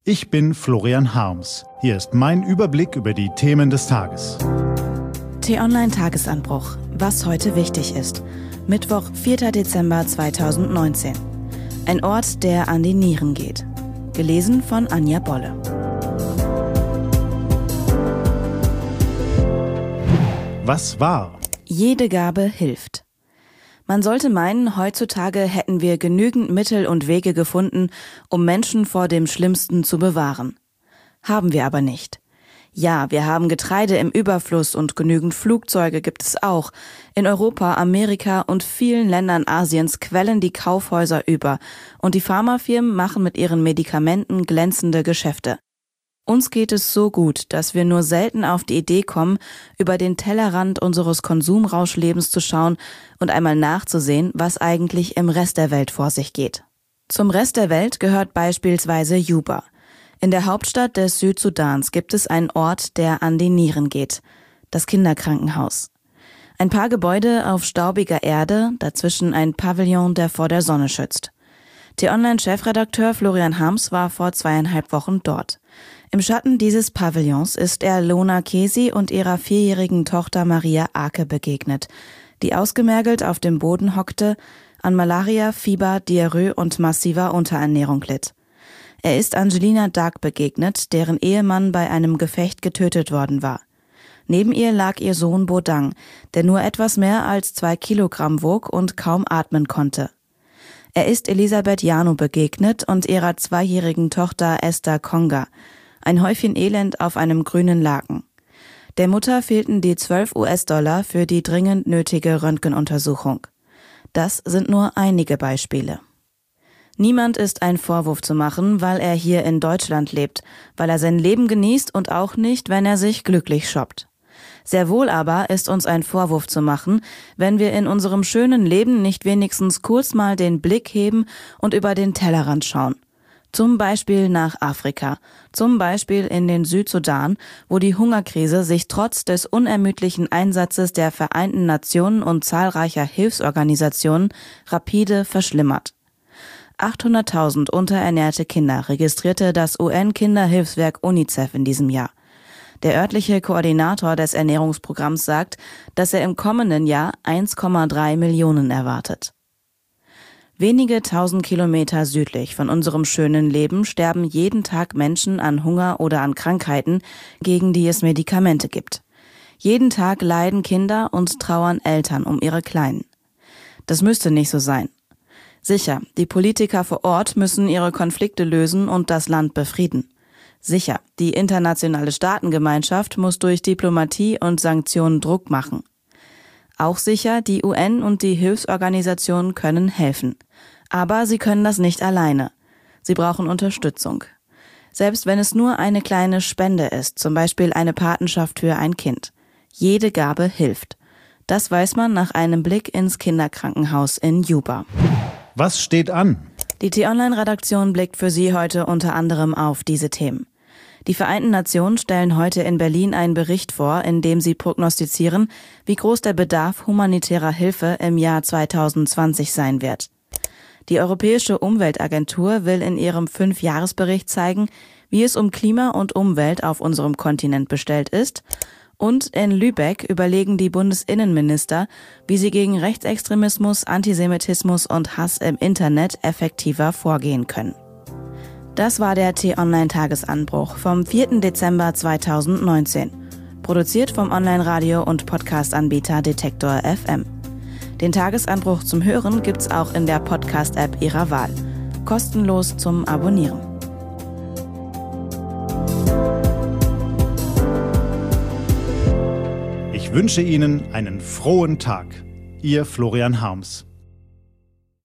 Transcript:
Ich bin Florian Harms. Hier ist mein Überblick über die Themen des Tages. T-Online-Tagesanbruch. Was heute wichtig ist. Mittwoch, 4. Dezember 2019. Ein Ort, der an die Nieren geht. Gelesen von Anja Bolle. Was war? Jede Gabe hilft. Man sollte meinen, heutzutage hätten wir genügend Mittel und Wege gefunden, um Menschen vor dem Schlimmsten zu bewahren. Haben wir aber nicht. Ja, wir haben Getreide im Überfluss und genügend Flugzeuge gibt es auch. In Europa, Amerika und vielen Ländern Asiens quellen die Kaufhäuser über und die Pharmafirmen machen mit ihren Medikamenten glänzende Geschäfte. Uns geht es so gut, dass wir nur selten auf die Idee kommen, über den Tellerrand unseres Konsumrauschlebens zu schauen und einmal nachzusehen, was eigentlich im Rest der Welt vor sich geht. Zum Rest der Welt gehört beispielsweise Juba. In der Hauptstadt des Südsudans gibt es einen Ort, der an die Nieren geht. Das Kinderkrankenhaus. Ein paar Gebäude auf staubiger Erde, dazwischen ein Pavillon, der vor der Sonne schützt. T-Online-Chefredakteur Florian Harms war vor 2,5 Wochen dort. Im Schatten dieses Pavillons ist er Lona Kesi und ihrer 4-jährigen Tochter Maria Ake begegnet, die ausgemergelt auf dem Boden hockte, an Malaria, Fieber, Diarrhoe und massiver Unterernährung litt. Er ist Angelina Dark begegnet, deren Ehemann bei einem Gefecht getötet worden war. Neben ihr lag ihr Sohn Bodang, der nur etwas mehr als 2 Kilogramm wog und kaum atmen konnte. Er ist Elisabeth Jano begegnet und ihrer 2-jährigen Tochter Esther Konga, ein Häufchen Elend auf einem grünen Laken. Der Mutter fehlten die $12 für die dringend nötige Röntgenuntersuchung. Das sind nur einige Beispiele. Niemand ist ein Vorwurf zu machen, weil er hier in Deutschland lebt, weil er sein Leben genießt und auch nicht, wenn er sich glücklich shoppt. Sehr wohl aber ist uns ein Vorwurf zu machen, wenn wir in unserem schönen Leben nicht wenigstens kurz mal den Blick heben und über den Tellerrand schauen. Zum Beispiel nach Afrika, zum Beispiel in den Südsudan, wo die Hungerkrise sich trotz des unermüdlichen Einsatzes der Vereinten Nationen und zahlreicher Hilfsorganisationen rapide verschlimmert. 800.000 unterernährte Kinder registrierte das UN-Kinderhilfswerk UNICEF in diesem Jahr. Der örtliche Koordinator des Ernährungsprogramms sagt, dass er im kommenden Jahr 1,3 Millionen erwartet. Wenige tausend Kilometer südlich von unserem schönen Leben sterben jeden Tag Menschen an Hunger oder an Krankheiten, gegen die es Medikamente gibt. Jeden Tag leiden Kinder und trauern Eltern um ihre Kleinen. Das müsste nicht so sein. Sicher, die Politiker vor Ort müssen ihre Konflikte lösen und das Land befrieden. Sicher, die internationale Staatengemeinschaft muss durch Diplomatie und Sanktionen Druck machen. Auch sicher, die UN und die Hilfsorganisationen können helfen. Aber sie können das nicht alleine. Sie brauchen Unterstützung. Selbst wenn es nur eine kleine Spende ist, zum Beispiel eine Patenschaft für ein Kind. Jede Gabe hilft. Das weiß man nach einem Blick ins Kinderkrankenhaus in Juba. Was steht an? Die T-Online-Redaktion blickt für Sie heute unter anderem auf diese Themen. Die Vereinten Nationen stellen heute in Berlin einen Bericht vor, in dem sie prognostizieren, wie groß der Bedarf humanitärer Hilfe im Jahr 2020 sein wird. Die Europäische Umweltagentur will in ihrem 5-Jahres-Bericht zeigen, wie es um Klima und Umwelt auf unserem Kontinent bestellt ist. Und in Lübeck überlegen die Bundesinnenminister, wie sie gegen Rechtsextremismus, Antisemitismus und Hass im Internet effektiver vorgehen können. Das war der T-Online-Tagesanbruch vom 4. Dezember 2019. Produziert vom Online-Radio- und Podcast-Anbieter Detektor FM. Den Tagesanbruch zum Hören gibt's auch in der Podcast-App Ihrer Wahl. Kostenlos zum Abonnieren. Ich wünsche Ihnen einen frohen Tag. Ihr Florian Harms.